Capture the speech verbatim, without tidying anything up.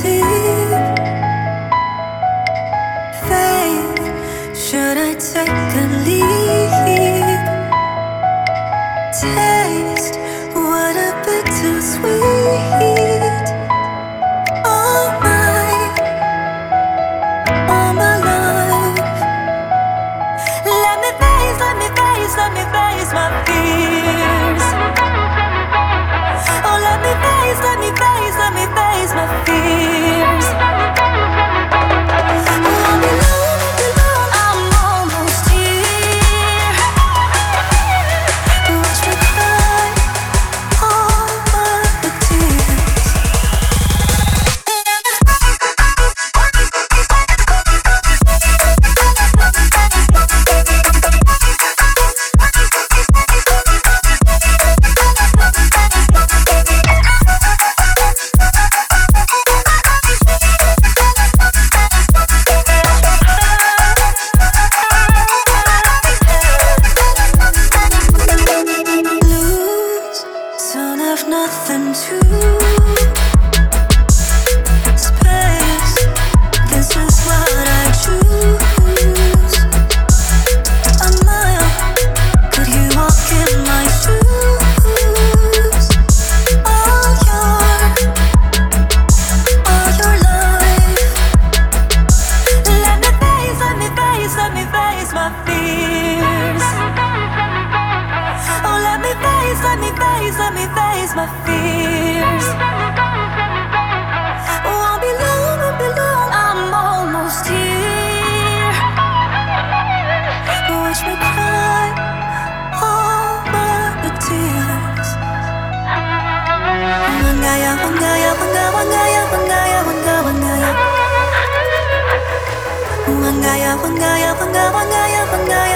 deep faith. Should I take a leap? Taste what a bittersweet. All my, all my life. Let me face, let me face, let me face my fears. Oh, let me face, let me face, let me face my fears. Oh, I'll be alone, I'll be alone, I'm almost here. Watch me cry all my tears. Lose, don't have nothing to space. This is what I choose. A mile, could you walk in my shoes? All your, all your life. Let me face, let me face, let me face my fears. Oh, let me face, let me face, let me face my fears. Oh, I'll be alone, I'll be alone, I'm almost here. Watch me cry all my tears. Wangaya, wangaya, wanga, wangaya, wangaya, wanga, wangaya. Wangaya, wangaya, wanga, wangaya, wangaya.